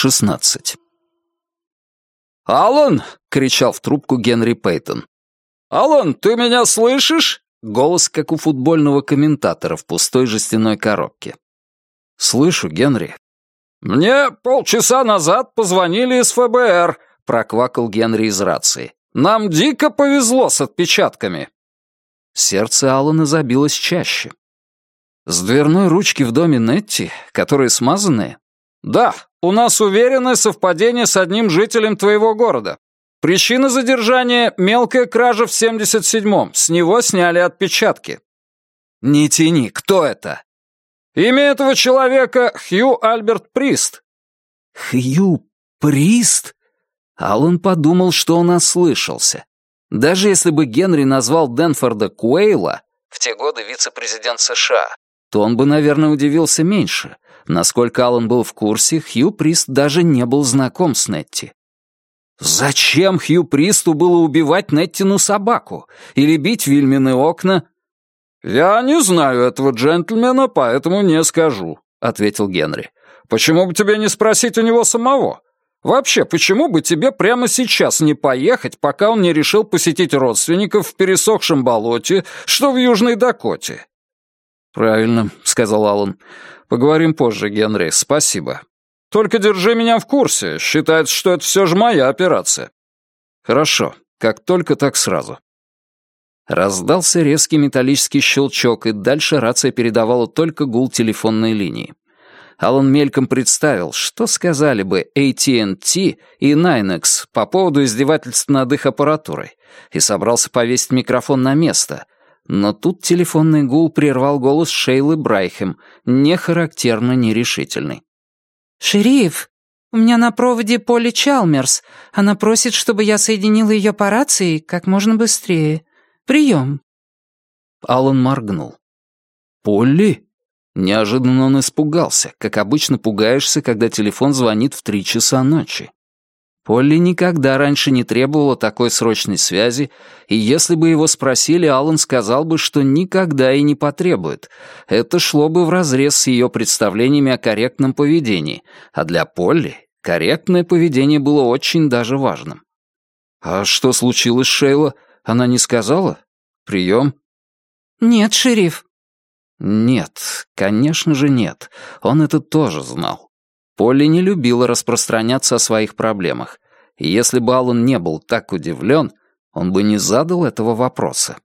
16. «Алан!» — кричал в трубку Генри Пейтон. «Алан, ты меня слышишь?» Голос, как у футбольного комментатора в пустой жестяной коробке. «Слышу, Генри». «Мне полчаса назад позвонили из ФБР», — проквакал Генри из рации. «Нам дико повезло с отпечатками». Сердце Алана забилось чаще. «С дверной ручки в доме Нетти, которые смазанные?» «Да, у нас уверенное совпадение с одним жителем твоего города. Причина задержания — мелкая кража в 77-м. С него сняли отпечатки». «Не тяни, кто это?» «Имя этого человека — Хью Альберт Прист». «Хью Прист?» Алан подумал, что он ослышался. Даже если бы Генри назвал Денфорда Куэйла, в те годы вице-президент США, то он бы, наверное, удивился меньше. Насколько Алан был в курсе, Хью Прист даже не был знаком с Нетти. Зачем Хью Присту было убивать Неттину собаку или бить Вильмины окна? «Я не знаю этого джентльмена, поэтому не скажу», — ответил Генри. «Почему бы тебе не спросить у него самого? Вообще, почему бы тебе прямо сейчас не поехать, пока он не решил посетить родственников в пересохшем болоте, что в Южной Дакоте?» «Правильно», — сказал Алан. «Поговорим позже, Генри, спасибо. Только держи меня в курсе, считается, что это все же моя операция». «Хорошо, как только, так сразу». Раздался резкий металлический щелчок, и дальше рация передавала только гул телефонной линии. Алан мельком представил, что сказали бы AT&T и Nynex по поводу издевательств над их аппаратурой, и собрался повесить микрофон на место. Но тут телефонный гул прервал голос Шейлы Брайхем, не характерно нерешительный. «Шериф, у меня на проводе Полли Чалмерс. Она просит, чтобы я соединила ее по рации как можно быстрее. Прием». Алан моргнул. «Полли?» Неожиданно он испугался, как обычно пугаешься, когда телефон звонит в 3 часа ночи. Полли никогда раньше не требовала такой срочной связи, и если бы его спросили, Алан сказал бы, что никогда и не потребует. Это шло бы вразрез с ее представлениями о корректном поведении, а для Полли корректное поведение было очень даже важным. «А что случилось, Шейла? Она не сказала? Прием?» «Нет, шериф». Нет, конечно же нет. Он это тоже знал. Полли не любила распространяться о своих проблемах, и если бы Алан не был так удивлен, он бы не задал этого вопроса.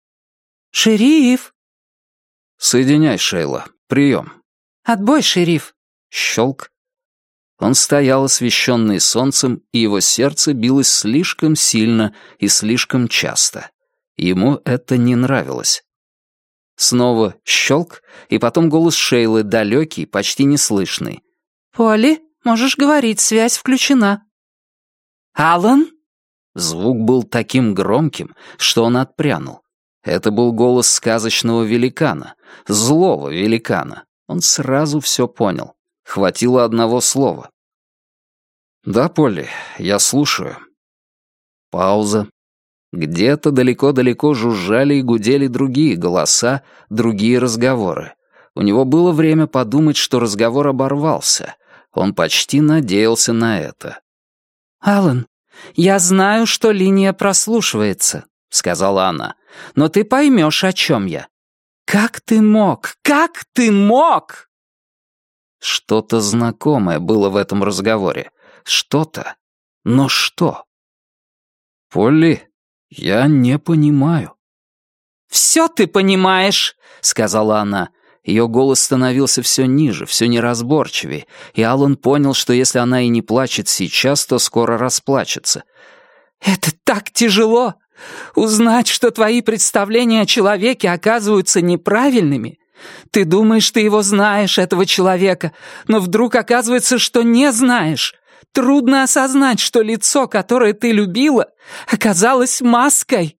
«Шериф!» «Соединяй, Шейла. Прием». «Отбой, шериф». Щелк. Он стоял освещенный солнцем, и его сердце билось слишком сильно и слишком часто. Ему это не нравилось. Снова щелк, и потом голос Шейлы, далекий, почти неслышный. «Полли, можешь говорить, связь включена». «Алан?» Звук был таким громким, что он отпрянул. Это был голос сказочного великана, злого великана. Он сразу все понял. Хватило одного слова. «Да, Полли, я слушаю». Пауза. Где-то далеко-далеко жужжали и гудели другие голоса, другие разговоры. У него было время подумать, что разговор оборвался. Он почти надеялся на это. «Алан, я знаю, что линия прослушивается», — сказала она. «Но ты поймешь, о чем я. Как ты мог? Как ты мог?» Что-то знакомое было в этом разговоре. Что-то. Но что? «Полли, я не понимаю». «Все ты понимаешь», — сказала она. Ее голос становился все ниже, все неразборчивее, и Алан понял, что если она и не плачет сейчас, то скоро расплачется. «Это так тяжело! Узнать, что твои представления о человеке оказываются неправильными. Ты думаешь, ты его знаешь, этого человека, но вдруг оказывается, что не знаешь. Трудно осознать, что лицо, которое ты любила, оказалось маской».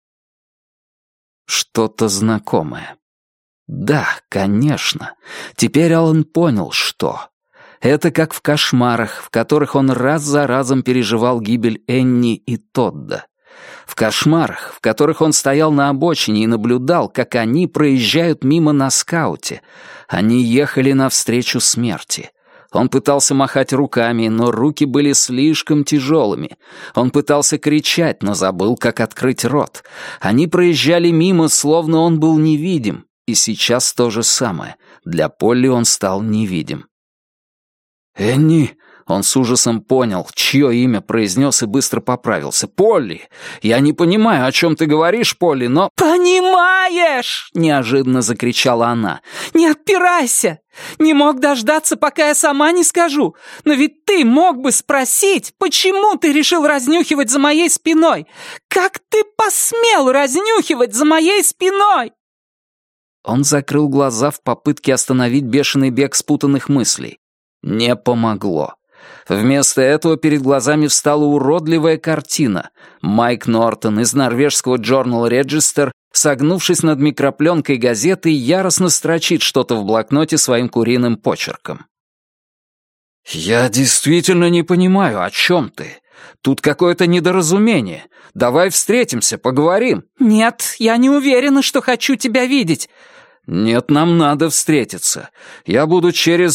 Что-то знакомое. Да, конечно. Теперь Алан понял, что. Это как в кошмарах, в которых он раз за разом переживал гибель Энни и Тодда. В кошмарах, в которых он стоял на обочине и наблюдал, как они проезжают мимо на скауте. Они ехали навстречу смерти. Он пытался махать руками, но руки были слишком тяжелыми. Он пытался кричать, но забыл, как открыть рот. Они проезжали мимо, словно он был невидим. И сейчас то же самое. Для Полли он стал невидим. «Энни!» Он с ужасом понял, чье имя произнес и быстро поправился. «Полли! Я не понимаю, о чем ты говоришь, Полли, но...» «Понимаешь!» — неожиданно закричала она. «Не отпирайся! Не мог дождаться, пока я сама не скажу. Но ведь ты мог бы спросить, почему ты решил разнюхивать за моей спиной? Как ты посмел разнюхивать за моей спиной?» Он закрыл глаза в попытке остановить бешеный бег спутанных мыслей. Не помогло. Вместо этого перед глазами встала уродливая картина. Майк Нортон из норвежского Journal Register, согнувшись над микропленкой газеты, яростно строчит что-то в блокноте своим куриным почерком. «Я действительно не понимаю, о чем ты. Тут какое-то недоразумение. Давай встретимся, поговорим». «Нет, я не уверена, что хочу тебя видеть». «Нет, нам надо встретиться. Я буду.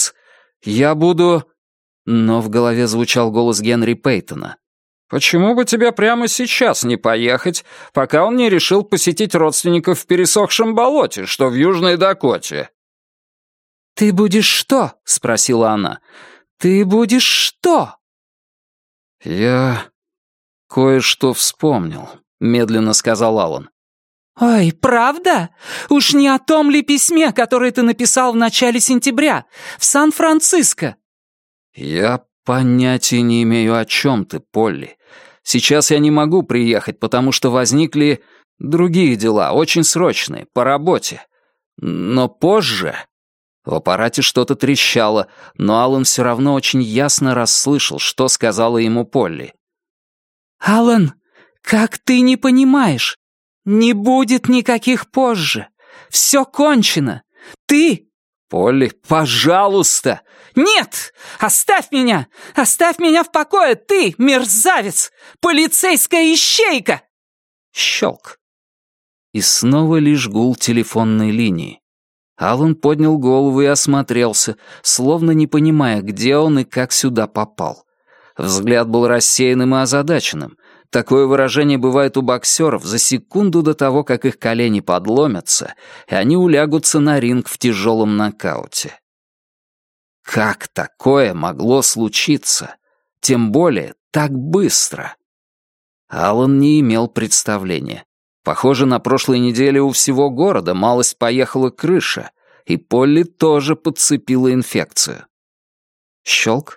Но в голове звучал голос Генри Пейтона. «Почему бы тебе прямо сейчас не поехать, пока он не решил посетить родственников в пересохшем болоте, что в Южной Дакоте?» «Ты будешь что?» — спросила она. «Ты будешь что?» «Я кое-что вспомнил», — медленно сказал Аллан. «Ой, правда? Уж не о том ли письме, которое ты написал в начале сентября, в Сан-Франциско?» «Я понятия не имею, о чем ты, Полли. Сейчас я не могу приехать, потому что возникли другие дела, очень срочные, по работе. Но позже...» В аппарате что-то трещало, но Аллан все равно очень ясно расслышал, что сказала ему Полли. «Аллан, как ты не понимаешь? Не будет никаких позже. Все кончено. Ты...» «Полли, пожалуйста!» «Нет! Оставь меня! Оставь меня в покое, ты, мерзавец! Полицейская ищейка!» Щелк. И снова лишь гул телефонной линии. Аллан поднял голову и осмотрелся, словно не понимая, где он и как сюда попал. Взгляд был рассеянным и озадаченным. Такое выражение бывает у боксеров за секунду до того, как их колени подломятся, и они улягутся на ринг в тяжелом нокауте. Как такое могло случиться? Тем более так быстро. Аллан не имел представления. Похоже, на прошлой неделе у всего города малость поехала крыша, и Полли тоже подцепила инфекцию. Щелк.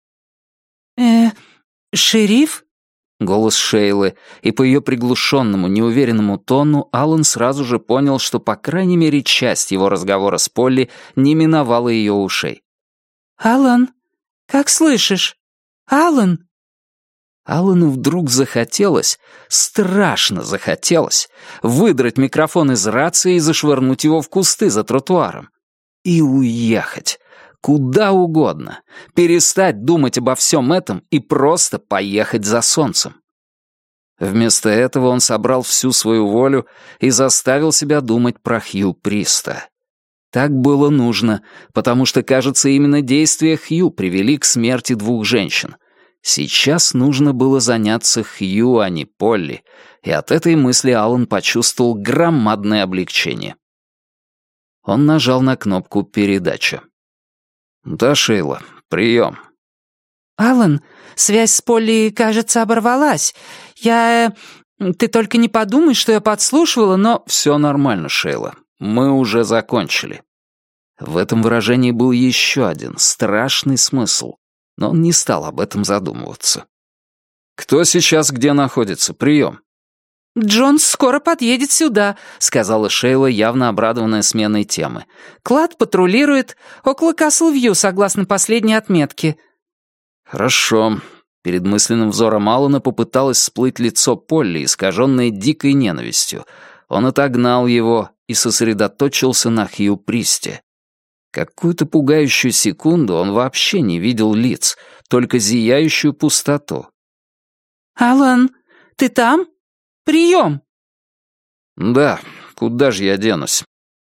Шериф?» Голос Шейлы, и по ее приглушенному, неуверенному тону Аллан сразу же понял, что по крайней мере часть его разговора с Полли не миновала ее ушей. «Аллан, как слышишь? Аллан?» Аллану вдруг захотелось, страшно захотелось, выдрать микрофон из рации и зашвырнуть его в кусты за тротуаром. И уехать. Куда угодно. Перестать думать обо всем этом и просто поехать за солнцем. Вместо этого он собрал всю свою волю и заставил себя думать про Хью Приста. Так было нужно, потому что, кажется, именно действия Хью привели к смерти двух женщин. Сейчас нужно было заняться Хью, а не Полли, и от этой мысли Аллан почувствовал громадное облегчение. Он нажал на кнопку «Передача». «Да, Шейла, прием». «Аллан, связь с Полли, кажется, оборвалась. Ты только не подумай, что я подслушивала, но...» «Все нормально, Шейла. Мы уже закончили». В этом выражении был еще один страшный смысл, но он не стал об этом задумываться. «Кто сейчас где находится? Прием». «Джонс скоро подъедет сюда», — сказала Шейла, явно обрадованная сменой темы. «Клад патрулирует около Касл-Вью, согласно последней отметке». «Хорошо». Перед мысленным взором Аллана попыталось всплыть лицо Полли, искаженное дикой ненавистью. Он отогнал его и сосредоточился на Хью Присте. Какую-то пугающую секунду он вообще не видел лиц, только зияющую пустоту. «Аллан, ты там? Прием!» «Да, куда же я денусь?»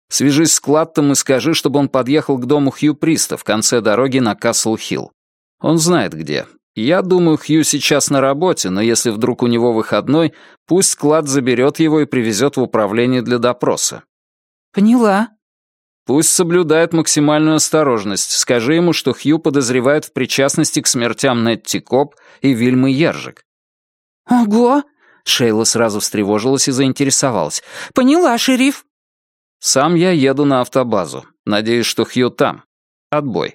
Свяжись с Клаттом и скажи, чтобы он подъехал к дому Хью Приста в конце дороги на Касл-Хилл. Он знает где. Я думаю, Хью сейчас на работе, но если вдруг у него выходной, пусть Клатт заберет его и привезет в управление для допроса». «Поняла». «Пусть соблюдает максимальную осторожность. Скажи ему, что Хью подозревает в причастности к смертям Нетти Коб и Вильмы Ержик». «Ого!» — Шейла сразу встревожилась и заинтересовалась. «Поняла, шериф». «Сам я еду на автобазу. Надеюсь, что Хью там. Отбой».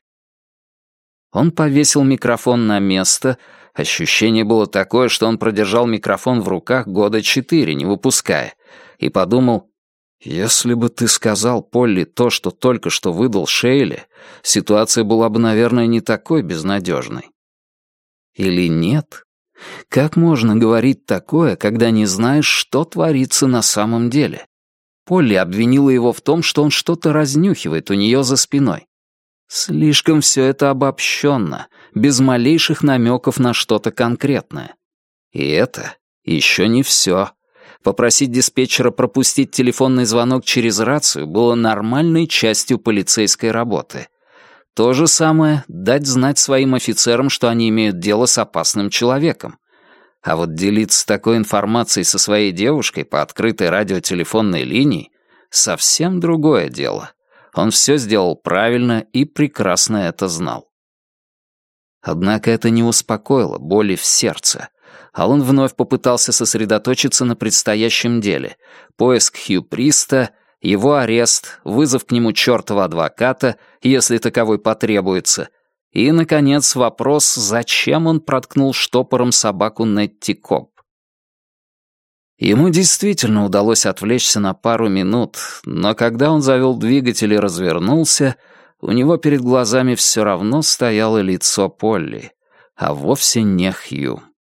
Он повесил микрофон на место. Ощущение было такое, что он продержал микрофон в руках 4 года, не выпуская. И подумал, если бы ты сказал Полли то, что только что выдал Шейле, ситуация была бы, наверное, не такой безнадежной. Или нет? Как можно говорить такое, когда не знаешь, что творится на самом деле? Полли обвинила его в том, что он что-то разнюхивает у нее за спиной. Слишком все это обобщенно, без малейших намеков на что-то конкретное. И это еще не все. Попросить диспетчера пропустить телефонный звонок через рацию было нормальной частью полицейской работы. То же самое — дать знать своим офицерам, что они имеют дело с опасным человеком. А вот делиться такой информацией со своей девушкой по открытой радиотелефонной линии — совсем другое дело. Он все сделал правильно и прекрасно это знал. Однако это не успокоило боли в сердце. Аллан вновь попытался сосредоточиться на предстоящем деле. Поиск Хью Приста, его арест, вызов к нему чертова адвоката, если таковой потребуется, и, наконец, вопрос, зачем он проткнул штопором собаку Нетти Коб. Ему действительно удалось отвлечься на пару минут, но когда он завел двигатель и развернулся, у него перед глазами все равно стояло лицо Полли, а вовсе не Хью.